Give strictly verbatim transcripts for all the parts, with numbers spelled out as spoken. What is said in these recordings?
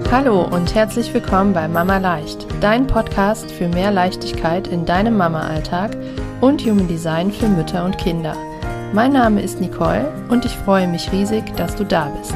Hallo und herzlich willkommen bei Mama Leicht, dein Podcast für mehr Leichtigkeit in deinem Mama-Alltag und Human Design für Mütter und Kinder. Mein Name ist Nicole und ich freue mich riesig, dass du da bist.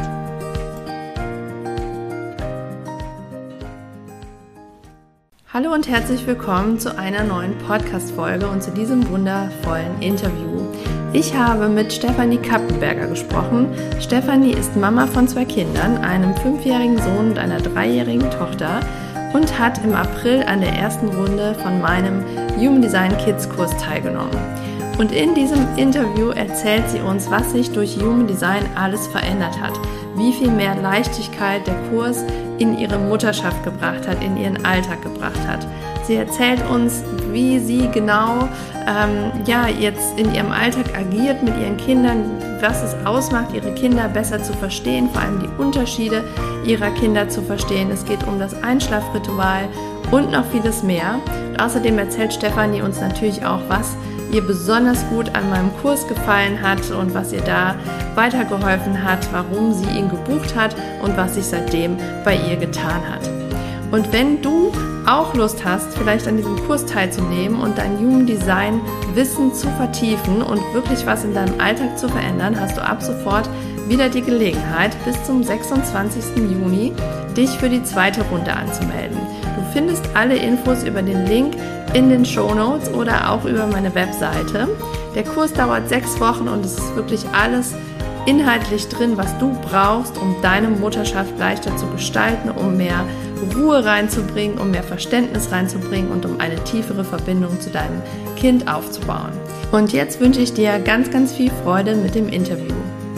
Hallo und herzlich willkommen zu einer neuen Podcast-Folge und zu diesem wundervollen Interview. Ich habe mit Stefanie Kappenberger gesprochen. Stefanie ist Mama von zwei Kindern, einem fünfjährigen Sohn und einer dreijährigen Tochter und hat im April an der ersten Runde von meinem Human Design Kids Kurs teilgenommen. Und in diesem Interview erzählt sie uns, was sich durch Human Design alles verändert hat, wie viel mehr Leichtigkeit der Kurs in ihre Mutterschaft gebracht hat, in ihren Alltag gebracht hat. Sie erzählt uns, wie sie genau ähm, ja, jetzt in ihrem Alltag agiert mit ihren Kindern, was es ausmacht, ihre Kinder besser zu verstehen, vor allem die Unterschiede ihrer Kinder zu verstehen. Es geht um das Einschlafritual und noch vieles mehr. Und außerdem erzählt Stefanie uns natürlich auch, was ihr besonders gut an meinem Kurs gefallen hat und was ihr da weitergeholfen hat, warum sie ihn gebucht hat und was sich seitdem bei ihr getan hat. Und wenn du auch Lust hast, vielleicht an diesem Kurs teilzunehmen und dein Human Design Wissen zu vertiefen und wirklich was in deinem Alltag zu verändern, hast du ab sofort wieder die Gelegenheit, bis zum sechsundzwanzigsten Juni dich für die zweite Runde anzumelden. Du findest alle Infos über den Link in den Shownotes oder auch über meine Webseite. Der Kurs dauert sechs Wochen und es ist wirklich alles inhaltlich drin, was du brauchst, um deine Mutterschaft leichter zu gestalten, um mehr Ruhe reinzubringen, um mehr Verständnis reinzubringen und um eine tiefere Verbindung zu deinem Kind aufzubauen. Und jetzt wünsche ich dir ganz, ganz viel Freude mit dem Interview.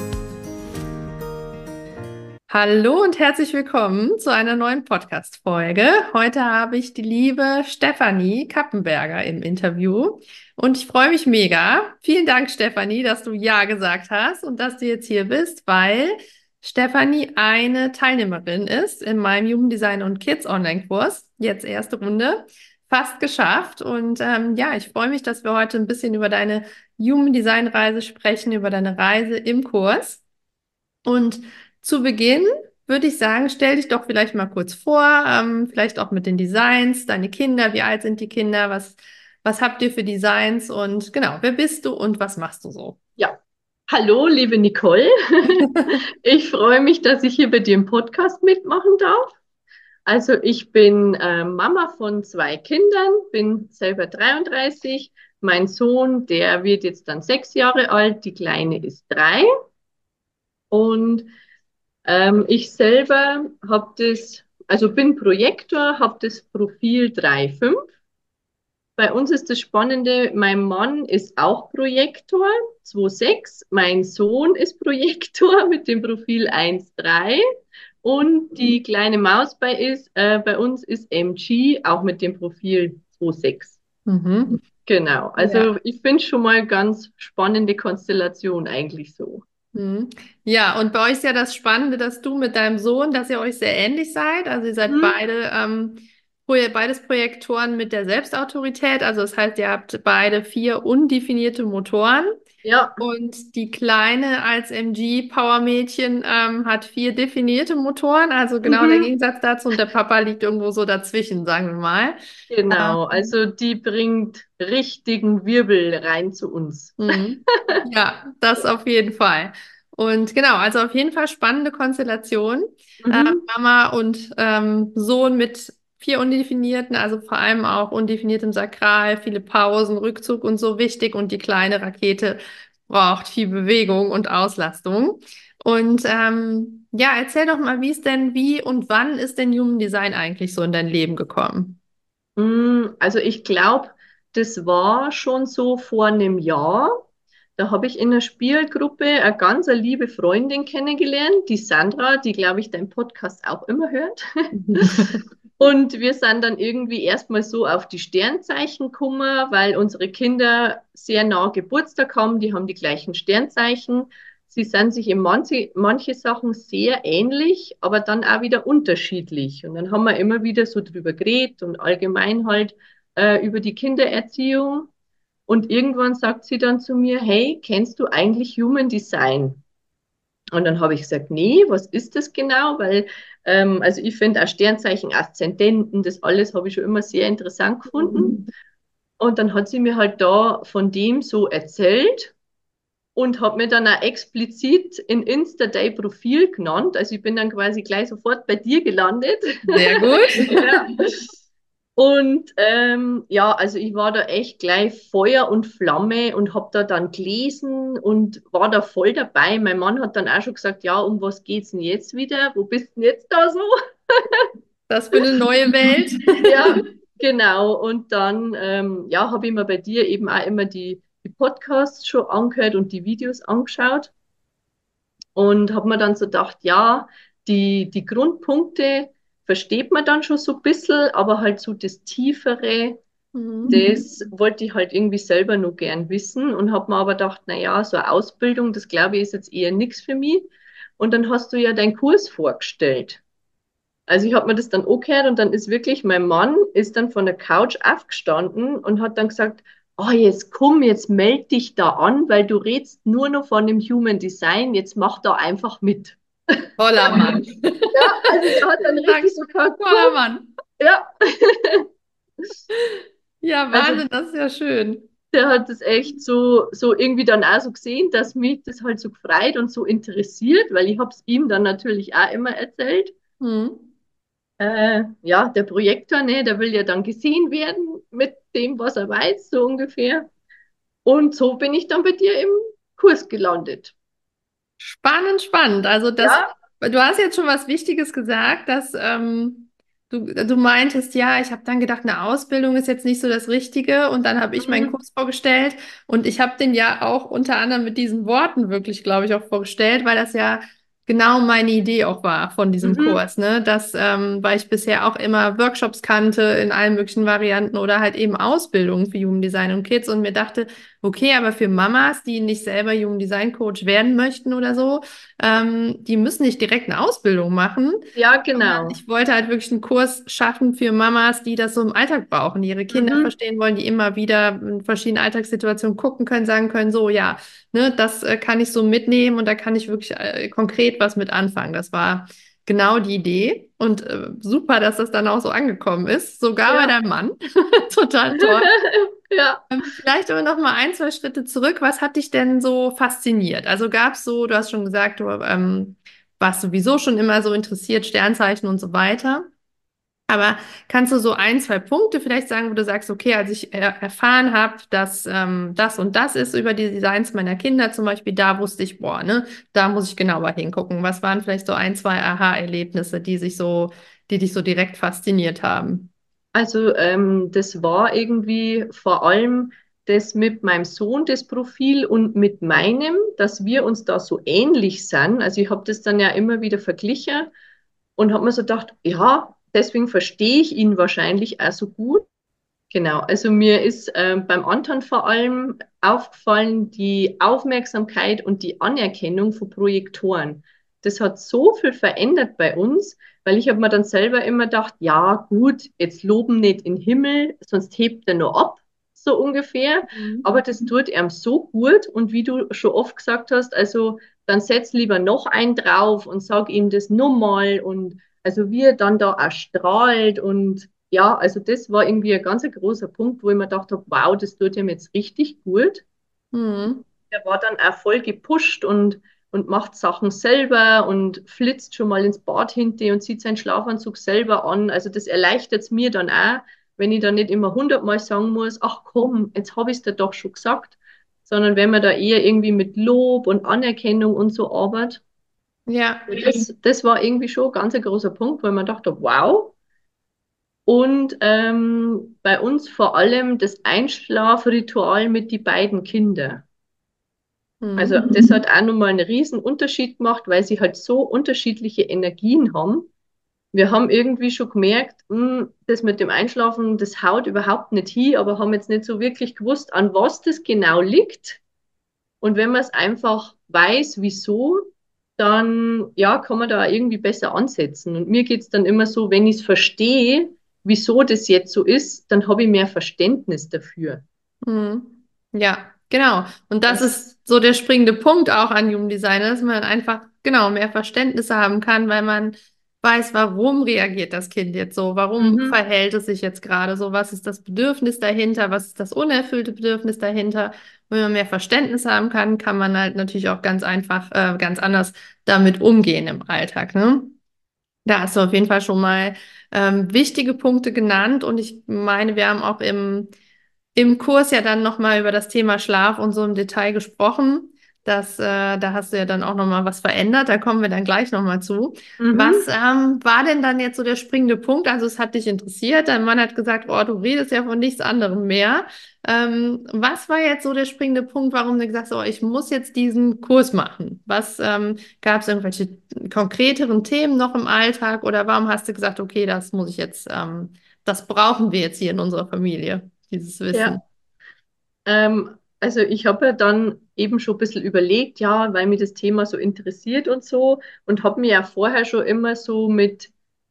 Hallo und herzlich willkommen zu einer neuen Podcast-Folge. Heute habe ich die liebe Stefanie Kappenberger im Interview und ich freue mich mega. Vielen Dank, Stefanie, dass du Ja gesagt hast und dass du jetzt hier bist, weil Stefanie eine Teilnehmerin ist in meinem Human Design und Kids Online-Kurs. Jetzt erste Runde, fast geschafft. Und ähm, ja, ich freue mich, dass wir heute ein bisschen über deine Human Design Reise sprechen, über deine Reise im Kurs. Und zu Beginn würde ich sagen, stell dich doch vielleicht mal kurz vor, ähm, vielleicht auch mit den Designs, deine Kinder, wie alt sind die Kinder, was, was habt ihr für Designs und genau, wer bist du und was machst du so? Ja, hallo, liebe Nicole. Ich freue mich, dass ich hier bei dir im Podcast mitmachen darf. Also ich bin äh, Mama von zwei Kindern, bin selber dreiunddreißig. Mein Sohn, der wird jetzt dann sechs Jahre alt, die Kleine ist drei. Und ähm, ich selber habe das, also bin Projektor, habe das Profil drei fünf. Bei uns ist das Spannende, mein Mann ist auch Projektor, zwei sechs, mein Sohn ist Projektor mit dem Profil eins drei und die kleine Maus bei, ist, äh, bei uns ist M G, auch mit dem Profil zwei sechs. Mhm. Genau, Ja. also ich finde schon mal ganz spannende Konstellation eigentlich so. Mhm. Ja, und bei euch ist ja das Spannende, dass du mit deinem Sohn, dass ihr euch sehr ähnlich seid. Also ihr seid Hm? beide, ähm, Proje- beides Projektoren mit der Selbstautorität. Also das heißt, ihr habt beide vier undefinierte Motoren. Ja, Und die Kleine als M G-Power-Mädchen ähm, hat vier definierte Motoren. Also genau der mhm. Gegensatz dazu. Und der Papa liegt irgendwo so dazwischen, sagen wir mal. Genau, Ähm, also die bringt richtigen Wirbel rein zu uns. Mhm. Ja, das auf jeden Fall. Und genau, also auf jeden Fall spannende Konstellation. Äh, Mhm. Mama und ähm, Sohn mit vier undefinierten, also vor allem auch undefiniertem Sakral, viele Pausen, Rückzug und so wichtig. Und die kleine Rakete braucht viel Bewegung und Auslastung. Und ähm, ja, erzähl doch mal, wie ist denn, wie und wann ist denn Human Design eigentlich so in dein Leben gekommen? Mm, Also ich glaube, das war schon so vor einem Jahr. Da habe ich in einer Spielgruppe eine ganz eine liebe Freundin kennengelernt, die Sandra, die, glaube ich, deinen Podcast auch immer hört. Und wir sind dann irgendwie erstmal so auf die Sternzeichen gekommen, weil unsere Kinder sehr nah Geburtstag haben, die haben die gleichen Sternzeichen. Sie sind sich in manche, manche Sachen sehr ähnlich, aber dann auch wieder unterschiedlich. Und dann haben wir immer wieder so drüber geredet und allgemein halt äh, über die Kindererziehung. Und irgendwann sagt sie dann zu mir, hey, kennst du eigentlich Human Design? Und dann habe ich gesagt, nee, was ist das genau? Weil, ähm, also ich finde auch Sternzeichen, Aszendenten, das alles habe ich schon immer sehr interessant gefunden. Und dann hat sie mir halt da von dem so erzählt und hat mir dann auch explizit in Insta-Day Profil genannt. Also ich bin dann quasi gleich sofort bei dir gelandet. Sehr gut. Ja. Und ähm, ja, also ich war da echt gleich Feuer und Flamme und habe da dann gelesen und war da voll dabei. Mein Mann hat dann auch schon gesagt, ja, um was geht's denn jetzt wieder? Wo bist denn jetzt da so? Das für eine neue Welt. Ja, genau. Und dann ähm, ja, habe ich mir bei dir eben auch immer die, die Podcasts schon angehört und die Videos angeschaut und habe mir dann so gedacht, ja, die, die Grundpunkte versteht man dann schon so ein bisschen, aber halt so das Tiefere, Mhm. das wollte ich halt irgendwie selber nur gern wissen und habe mir aber gedacht, na ja, so eine Ausbildung, das glaube ich, ist jetzt eher nichts für mich. Und dann hast du ja deinen Kurs vorgestellt. Also ich habe mir das dann angehört und dann ist wirklich, mein Mann ist dann von der Couch aufgestanden und hat dann gesagt, oh, jetzt komm, jetzt meld dich da an, weil du redst nur noch von dem Human Design, jetzt mach da einfach mit. Toller Mann. Ja, also der hat dann Sag, richtig so gesagt, toller komm, Mann. ja. Ja, Also Wahnsinn, das ist ja schön. der hat das echt so, so irgendwie dann auch so gesehen, dass mich das halt so gefreut und so interessiert, weil ich habe es ihm dann natürlich auch immer erzählt. Mhm. Äh, ja, der Projektor, ne, der will ja dann gesehen werden mit dem, was er weiß, so ungefähr. Und so bin ich dann bei dir im Kurs gelandet. Spannend, spannend. Also das, Ja. du hast jetzt schon was Wichtiges gesagt, dass ähm, du, du meintest, ja, ich habe dann gedacht, eine Ausbildung ist jetzt nicht so das Richtige und dann habe ich meinen Mhm. Kurs vorgestellt und ich habe den ja auch unter anderem mit diesen Worten wirklich, glaube ich, auch vorgestellt, weil das ja genau meine Idee auch war von diesem Mhm. Kurs, ne? Dass, ähm, weil ich bisher auch immer Workshops kannte in allen möglichen Varianten oder halt eben Ausbildungen für Human Design und Kids und mir dachte, okay, aber für Mamas, die nicht selber Human Design Coach werden möchten oder so, ähm, die müssen nicht direkt eine Ausbildung machen, Ja, sondern genau. ich wollte halt wirklich einen Kurs schaffen für Mamas, die das so im Alltag brauchen, die ihre Kinder Mhm. verstehen wollen, die immer wieder in verschiedenen Alltagssituationen gucken können, sagen können, so, ja, ne, das äh, kann ich so mitnehmen und da kann ich wirklich äh, konkret was mit anfangen. Das war genau die Idee und äh, super, dass das dann auch so angekommen ist, sogar bei Ja. deinem Mann. Total toll. Ja. Ähm, Vielleicht aber noch mal ein, zwei Schritte zurück. Was hat dich denn so fasziniert? Also gab es so, du hast schon gesagt, du ähm, warst sowieso schon immer so interessiert, Sternzeichen und so weiter. Aber kannst du so ein, zwei Punkte vielleicht sagen, wo du sagst, okay, als ich er erfahren habe, dass ähm, das und das ist über die Designs meiner Kinder zum Beispiel, da wusste ich, boah, ne, da muss ich genauer hingucken. Was waren vielleicht so ein, zwei Aha-Erlebnisse, die sich so, die dich so direkt fasziniert haben? Also ähm, das war irgendwie vor allem das mit meinem Sohn, das Profil und mit meinem, dass wir uns da so ähnlich sind. Also ich habe das dann ja immer wieder verglichen und habe mir so gedacht, ja, deswegen verstehe ich ihn wahrscheinlich auch so gut. Genau, also mir ist ähm, beim Anton vor allem aufgefallen, die Aufmerksamkeit und die Anerkennung von Projektoren. Das hat so viel verändert bei uns, weil ich habe mir dann selber immer gedacht, ja gut, jetzt loben nicht in den Himmel, sonst hebt er nur ab, so ungefähr. Mhm. Aber das tut ihm so gut und wie du schon oft gesagt hast, also dann setz lieber noch einen drauf und sag ihm das nochmal und also wie er dann da auch strahlt und ja, also das war irgendwie ein ganz großer Punkt, wo ich mir gedacht habe, wow, das tut ihm jetzt richtig gut. Mhm. Er war dann auch voll gepusht und, und macht Sachen selber und flitzt schon mal ins Bad hinter und zieht seinen Schlafanzug selber an. Also das erleichtert es mir dann auch, wenn ich dann nicht immer hundertmal sagen muss, ach komm, jetzt habe ich es dir doch schon gesagt, sondern wenn man da eher irgendwie mit Lob und Anerkennung und so arbeitet. Ja. Das, das war irgendwie schon ein ganz großer Punkt, weil man dachte, wow. Und ähm, bei uns vor allem das Einschlafritual mit die beiden Kindern. Also Mhm. das hat auch nochmal einen riesen Unterschied gemacht, weil sie halt so unterschiedliche Energien haben. Wir haben irgendwie schon gemerkt, mh, das mit dem Einschlafen, das haut überhaupt nicht hin, aber haben jetzt nicht so wirklich gewusst, an was das genau liegt. Und wenn man es einfach weiß, wieso, dann ja, kann man da irgendwie besser ansetzen. Und mir geht's dann immer so, wenn ich es verstehe, wieso das jetzt so ist, dann habe ich mehr Verständnis dafür. Mhm. Ja. Genau. Und das Das, ist so der springende Punkt auch an Jugenddesign, dass man einfach, genau, mehr Verständnis haben kann, weil man weiß, warum reagiert das Kind jetzt so? Warum mhm, verhält es sich jetzt gerade so? Was ist das Bedürfnis dahinter? Was ist das unerfüllte Bedürfnis dahinter? Wenn man mehr Verständnis haben kann, kann man halt natürlich auch ganz einfach, äh, ganz anders damit umgehen im Alltag, ne? Da hast du auf jeden Fall schon mal ähm, wichtige Punkte genannt und ich meine, wir haben auch im im Kurs ja dann nochmal über das Thema Schlaf und so im Detail gesprochen. Das, äh, da hast du ja dann auch nochmal was verändert. Da kommen wir dann gleich nochmal zu. Was mhm. ähm, war denn dann jetzt so der springende Punkt? Also es hat dich interessiert. Dein Mann hat gesagt, oh, du redest ja von nichts anderem mehr. Ähm, was war jetzt so der springende Punkt, warum du gesagt hast, oh, ich muss jetzt diesen Kurs machen? Was ähm, gab es irgendwelche konkreteren Themen noch im Alltag oder warum hast du gesagt, okay, das muss ich jetzt, ähm, das brauchen wir jetzt hier in unserer Familie, dieses Ja. Wissen? Ähm, also ich habe ja dann eben schon ein bisschen überlegt, ja, weil mich das Thema so interessiert und so und habe mir ja vorher schon immer so mit,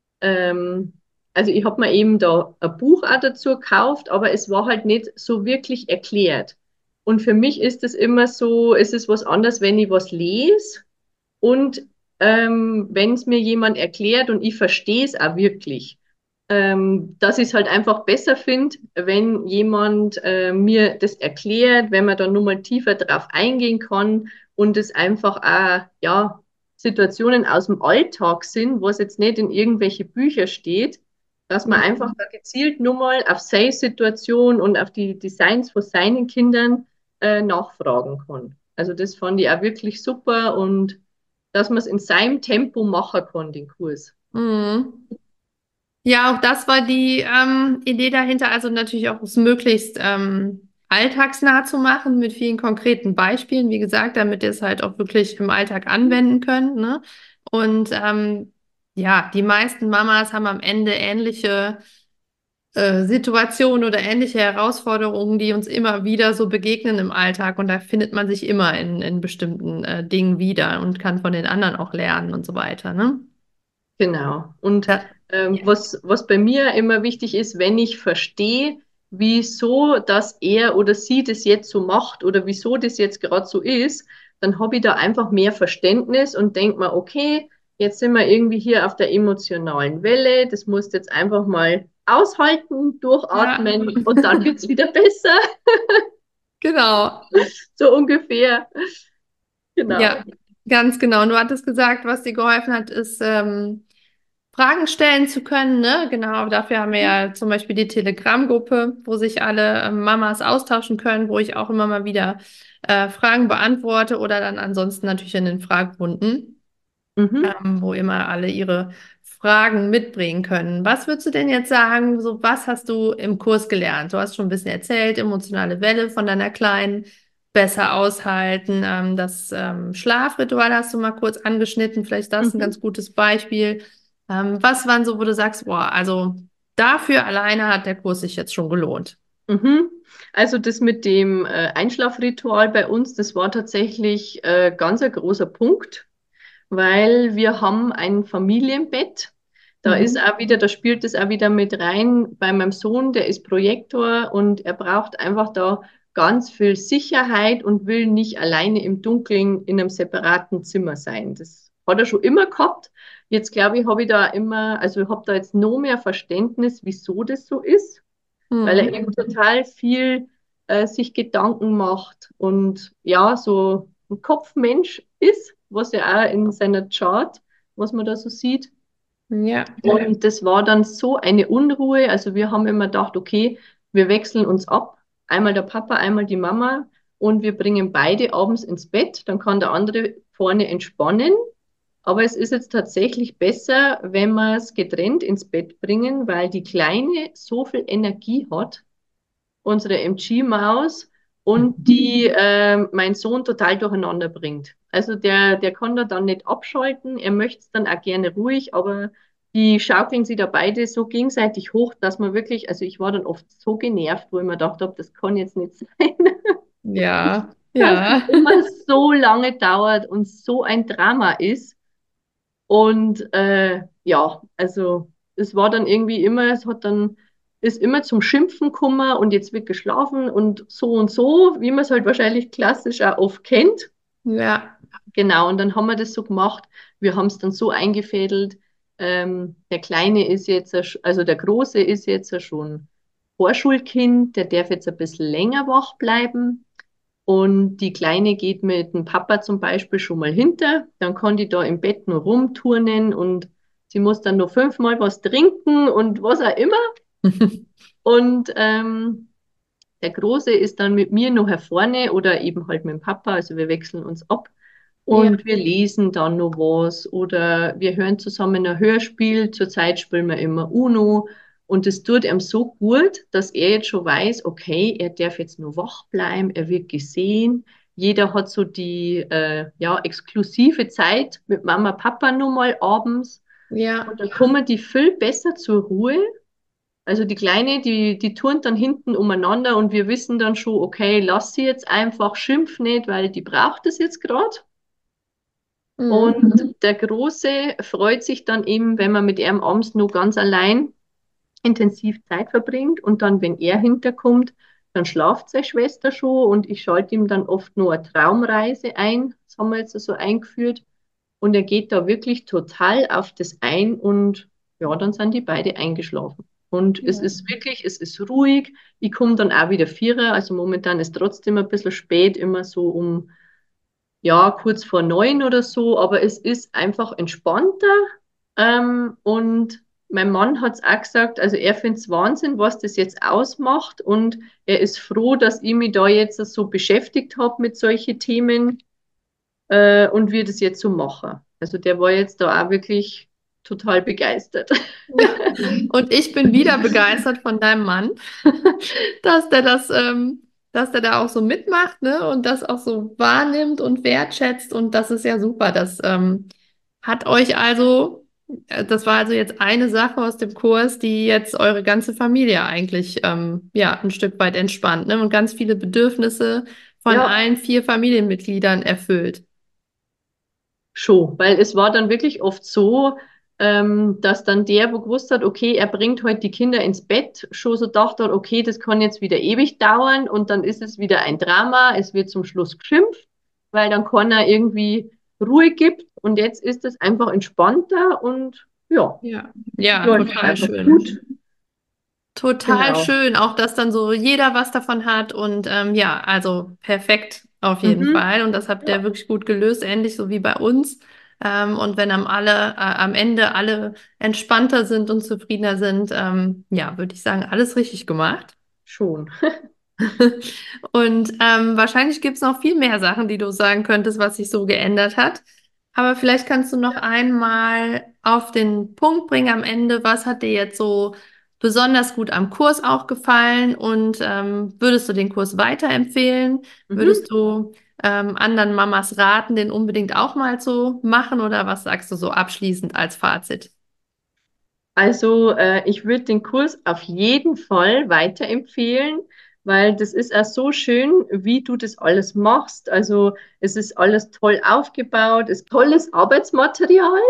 ähm, also ich habe mir eben da ein Buch auch dazu gekauft, aber es war halt nicht so wirklich erklärt. Und für mich ist es immer so, es ist was anderes, wenn ich was lese und ähm, wenn es mir jemand erklärt und ich verstehe es auch wirklich, ähm, dass ich es halt einfach besser finde, wenn jemand äh, mir das erklärt, wenn man dann nur mal tiefer drauf eingehen kann und es einfach auch, ja, Situationen aus dem Alltag sind, was jetzt nicht in irgendwelche Bücher steht, dass man einfach Mhm. da gezielt nur mal auf seine Situation und auf die Designs von seinen Kindern äh, nachfragen kann. Also das fand ich auch wirklich super und dass man es in seinem Tempo machen kann, den Kurs. Mhm. Ja, auch das war die ähm, Idee dahinter, also natürlich auch es möglichst ähm, alltagsnah zu machen mit vielen konkreten Beispielen, wie gesagt, damit ihr es halt auch wirklich im Alltag anwenden könnt, ne? Und ähm, ja, die meisten Mamas haben am Ende ähnliche äh, Situationen oder ähnliche Herausforderungen, die uns immer wieder so begegnen im Alltag. Und da findet man sich immer in, in bestimmten äh, Dingen wieder und kann von den anderen auch lernen und so weiter, ne? Genau. Und Ja. ähm, Ja. was, was bei mir immer wichtig ist, wenn ich verstehe, wieso dass er oder sie das jetzt so macht oder wieso das jetzt gerade so ist, dann habe ich da einfach mehr Verständnis und denke mir, okay, jetzt sind wir irgendwie hier auf der emotionalen Welle, das musst du jetzt einfach mal aushalten, Ja, durchatmen und dann wird's wieder besser, genau. so ungefähr. Genau. Ja, ganz genau. Und du hattest gesagt, was dir geholfen hat, ist, ähm, Fragen stellen zu können, ne? Genau, dafür haben wir ja zum Beispiel die Telegram-Gruppe, wo sich alle ähm, Mamas austauschen können, wo ich auch immer mal wieder äh, Fragen beantworte oder dann ansonsten natürlich in den Fragerunden, Mhm. ähm, wo immer alle ihre Fragen mitbringen können. Was würdest du denn jetzt sagen, so was hast du im Kurs gelernt? Du hast schon ein bisschen erzählt, emotionale Welle von deiner Kleinen, besser aushalten. Ähm, das ähm, Schlafritual hast du mal kurz angeschnitten, vielleicht ist das ein Mhm. ganz gutes Beispiel. Ähm, was waren so, wo du sagst, boah, also dafür alleine hat der Kurs sich jetzt schon gelohnt? Mhm. Also das mit dem äh, Einschlafritual bei uns, das war tatsächlich äh, ganz ein großer Punkt, weil wir haben ein Familienbett. Da ist Mhm. auch wieder, da spielt es auch wieder mit rein bei meinem Sohn, der ist Projektor und er braucht einfach da ganz viel Sicherheit und will nicht alleine im Dunkeln in einem separaten Zimmer sein. Das hat er schon immer gehabt. Jetzt glaube ich, habe ich da immer, also ich habe da jetzt noch mehr Verständnis, wieso das so ist, weil er Mhm. eben total viel äh, sich Gedanken macht und ja, so ein Kopfmensch ist, was ja auch in seiner Chart, was man da so sieht. Ja. Und das war dann so eine Unruhe. Also wir haben immer gedacht, okay, wir wechseln uns ab. Einmal der Papa, einmal die Mama. Und wir bringen beide abends ins Bett. Dann kann der andere vorne entspannen. Aber es ist jetzt tatsächlich besser, wenn wir es getrennt ins Bett bringen, weil die Kleine so viel Energie hat, unsere M G-Maus, und die äh, mein Sohn total durcheinander bringt. Also der, der kann da dann nicht abschalten, er möchte es dann auch gerne ruhig, aber die schaukeln sich da beide so gegenseitig hoch, dass man wirklich, also ich war dann oft so genervt, wo ich mir gedacht habe, das kann jetzt nicht sein, Ja. dass das Ja. immer so lange dauert und so ein Drama ist. Und äh, ja, also es war dann irgendwie immer, es hat dann ist immer zum Schimpfen gekommen und jetzt wird geschlafen und so und so, wie man es halt wahrscheinlich klassisch auch oft kennt. Ja, Genau, und dann haben wir das so gemacht. Wir haben es dann so eingefädelt. Ähm, der Kleine ist jetzt, ein sch- also der Große ist jetzt ein schon Vorschulkind, der darf jetzt ein bisschen länger wach bleiben. Und die Kleine geht mit dem Papa zum Beispiel schon mal hinter. Dann kann die da im Bett nur rumturnen und sie muss dann nur fünfmal was trinken und was auch immer. Und ähm, der Große ist dann mit mir noch vorne oder eben halt mit dem Papa, also wir wechseln uns ab ja, und wir lesen dann noch was oder wir hören zusammen ein Hörspiel. Zurzeit spielen wir immer Uno und es tut ihm so gut, dass er jetzt schon weiß, okay, er darf jetzt nur wach bleiben, er wird gesehen. Jeder hat so die äh, ja, exklusive Zeit mit Mama, Papa nur mal abends ja, und dann kommen die viel besser zur Ruhe. Also die Kleine, die, die turnt dann hinten umeinander und wir wissen dann schon, okay, lass sie jetzt einfach, schimpf nicht, weil die braucht es jetzt gerade. mhm. Und der Große freut sich dann eben, wenn man mit ihm abends nur ganz allein intensiv Zeit verbringt. Und dann, wenn er hinterkommt, dann schlaft seine Schwester schon und ich schalte ihm dann oft nur eine Traumreise ein. Das haben wir jetzt so eingeführt. Und er geht da wirklich total auf das ein und ja, dann sind die beide eingeschlafen. Und es Ja. ist wirklich, es ist ruhig. Ich komme dann auch wieder vierer. Also momentan ist trotzdem ein bisschen spät, immer so um ja, kurz vor neun oder so, aber es ist einfach entspannter. Ähm, und mein Mann hat es auch gesagt, also er findet es Wahnsinn, was das jetzt ausmacht. Und er ist froh, dass ich mich da jetzt so beschäftigt habe mit solchen Themen äh, und wir das jetzt so machen. Also der war jetzt da auch wirklich total begeistert. Ja. Und ich bin wieder begeistert von deinem Mann, dass der das, ähm, dass der da auch so mitmacht, ne, und das auch so wahrnimmt und wertschätzt. Und das ist ja super. Das ähm, hat euch also, äh, das war also jetzt eine Sache aus dem Kurs, die jetzt eure ganze Familie eigentlich ähm, ja ein Stück weit entspannt, ne, und ganz viele Bedürfnisse von Ja, allen vier Familienmitgliedern erfüllt. schon, weil es war dann wirklich oft so, ähm, dass dann der, wo gewusst hat, okay, er bringt heute die Kinder ins Bett, schon so dachte hat, okay, das kann jetzt wieder ewig dauern und dann ist es wieder ein Drama, es wird zum Schluss geschimpft, weil dann keiner irgendwie Ruhe gibt und jetzt ist es einfach entspannter und ja, Ja, ja, läuft total einfach schön. gut. Total Genau. schön, auch dass dann so jeder was davon hat und ähm, ja, also perfekt auf jeden Mhm. Fall und das habt ihr Ja, wirklich gut gelöst, ähnlich so wie bei uns. Ähm, und wenn am alle, äh, am Ende alle entspannter sind und zufriedener sind, ähm, ja, würde ich sagen, alles richtig gemacht. schon. Und ähm, wahrscheinlich gibt es noch viel mehr Sachen, die du sagen könntest, was sich so geändert hat. Aber vielleicht kannst du noch einmal auf den Punkt bringen am Ende, was hat dir jetzt so besonders gut am Kurs auch gefallen und ähm, würdest du den Kurs weiterempfehlen? Mhm. Würdest du ähm, anderen Mamas raten, den unbedingt auch mal zu machen oder was sagst du so abschließend als Fazit? Also äh, ich würde den Kurs auf jeden Fall weiterempfehlen, weil das ist auch so schön, wie du das alles machst. Also es ist alles toll aufgebaut, es ist tolles Arbeitsmaterial,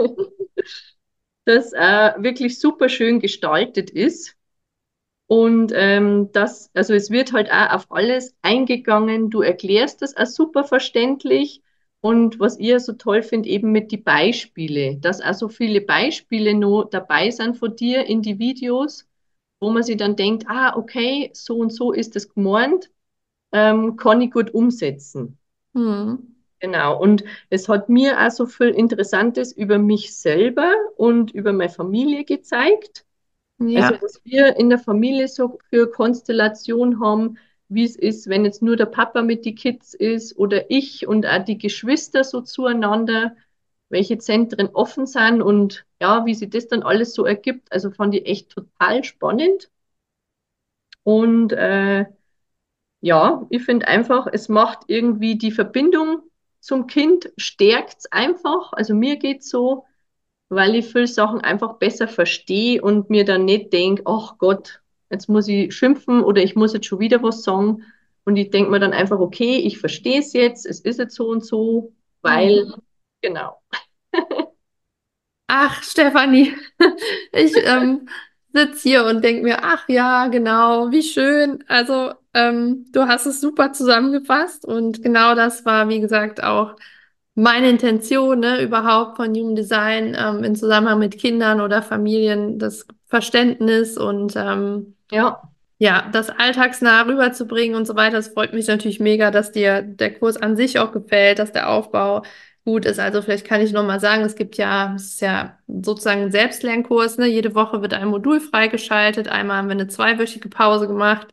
das äh, wirklich super schön gestaltet ist. Und ähm, das, also es wird halt auch auf alles eingegangen. Du erklärst das auch super verständlich. Und was ich ja so toll finde, eben mit die Beispiele, dass auch so viele Beispiele noch dabei sind von dir in die Videos, wo man sich dann denkt, ah, okay, so und so ist es gemeint, ähm, kann ich gut umsetzen. Hm. Genau. Und es hat mir auch so viel Interessantes über mich selber und über meine Familie gezeigt. Also, Ja. was wir in der Familie so für Konstellation haben, wie es ist, wenn jetzt nur der Papa mit die Kids ist oder ich und auch die Geschwister so zueinander, welche Zentren offen sind und ja, wie sich das dann alles so ergibt. Also fand ich echt total spannend. Und äh, ja, ich finde einfach, es macht irgendwie die Verbindung zum Kind, stärkt einfach. Also mir geht's so, weil ich viele Sachen einfach besser verstehe und mir dann nicht denke, ach Gott, jetzt muss ich schimpfen oder ich muss jetzt schon wieder was sagen. Und ich denke mir dann einfach, okay, ich verstehe es jetzt, es ist jetzt so und so, weil, Hm. genau. Ach, Stefanie, ich ähm, sitze hier und denke mir, ach ja, genau, wie schön. Also ähm, du hast es super zusammengefasst und genau das war, wie gesagt, auch meine Intention, ne, überhaupt von Human Design ähm, in Zusammenhang mit Kindern oder Familien, das Verständnis und ähm, Ja, ja, das alltagsnah rüberzubringen und so weiter. Es freut mich natürlich mega, dass dir der Kurs an sich auch gefällt, dass der Aufbau gut ist. Also vielleicht kann ich noch mal sagen, es gibt ja, es ist ja sozusagen ein Selbstlernkurs, ne? Jede Woche wird ein Modul freigeschaltet. Einmal haben wir eine zweiwöchige Pause gemacht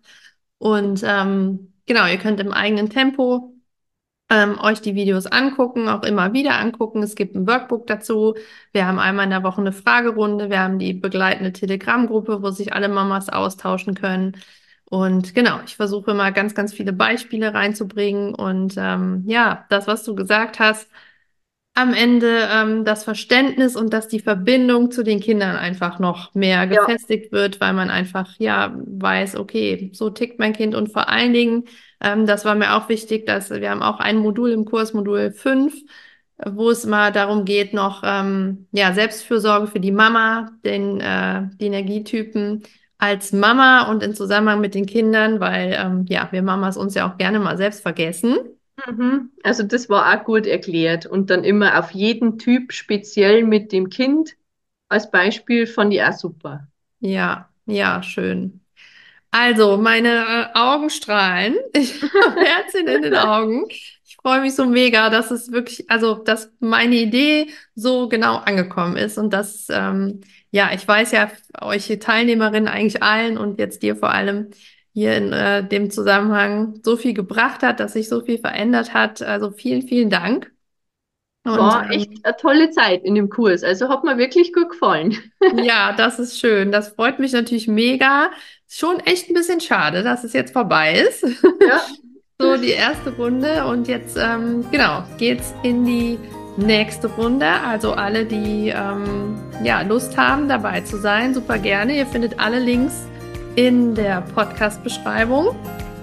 und ähm, genau, ihr könnt im eigenen Tempo ähm, euch die Videos angucken, auch immer wieder angucken. Es gibt ein Workbook dazu. Wir haben einmal in der Woche eine Fragerunde. Wir haben die begleitende Telegram-Gruppe, wo sich alle Mamas austauschen können. Und genau, ich versuche immer ganz, ganz viele Beispiele reinzubringen. Und ähm, ja, das, was du gesagt hast, am Ende ähm, das Verständnis und dass die Verbindung zu den Kindern einfach noch mehr ja. gefestigt wird, weil man einfach ja weiß, okay, so tickt mein Kind und vor allen Dingen, ähm, das war mir auch wichtig, dass wir haben auch ein Modul im Kurs, Modul fünf, äh, wo es mal darum geht, noch ähm, ja Selbstfürsorge für die Mama, den äh, die Energietypen als Mama und in Zusammenhang mit den Kindern, weil ähm, ja wir Mamas uns ja auch gerne mal selbst vergessen. Mhm. Also das war auch gut erklärt. Und dann immer auf jeden Typ speziell mit dem Kind als Beispiel fand ich auch super. Ja, ja, schön. Also, meine äh, Augen strahlen. Ich habe Herzchen in den Augen. Ich freue mich so mega, dass es wirklich, also, dass meine Idee so genau angekommen ist und dass, ähm, ja, ich weiß ja, euch Teilnehmerinnen eigentlich allen und jetzt dir vor allem hier in äh, dem Zusammenhang so viel gebracht hat, dass sich so viel verändert hat. Also, vielen, vielen Dank. Und War echt ähm, eine tolle Zeit in dem Kurs. Also hat mir wirklich gut gefallen. ja, das ist schön. Das freut mich natürlich mega. Schon echt ein bisschen schade, dass es jetzt vorbei ist. Ja, So, die erste Runde und jetzt, ähm, genau, geht's in die nächste Runde. Also alle, die ähm, ja, Lust haben, dabei zu sein, super gerne. Ihr findet alle Links in der Podcast-Beschreibung.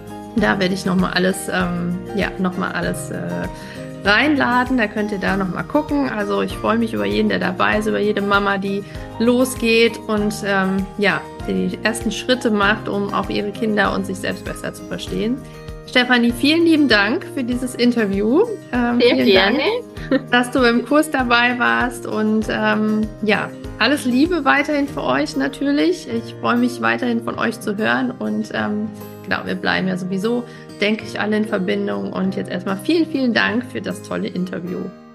Da werde ich nochmal alles, ähm, ja, nochmal alles äh, reinladen. Da könnt ihr da nochmal gucken. Also ich freue mich über jeden, der dabei ist, über jede Mama, die losgeht und ähm, ja, die ersten Schritte macht, um auch ihre Kinder und sich selbst besser zu verstehen. Stefanie, vielen lieben Dank für dieses Interview. Ähm, sehr vielen gerne. Dank, dass du beim Kurs dabei warst und ähm, ja, alles Liebe weiterhin für euch natürlich. Ich freue mich weiterhin von euch zu hören und ähm, genau, wir bleiben ja sowieso, denke ich, alle in Verbindung und jetzt erstmal vielen, vielen Dank für das tolle Interview.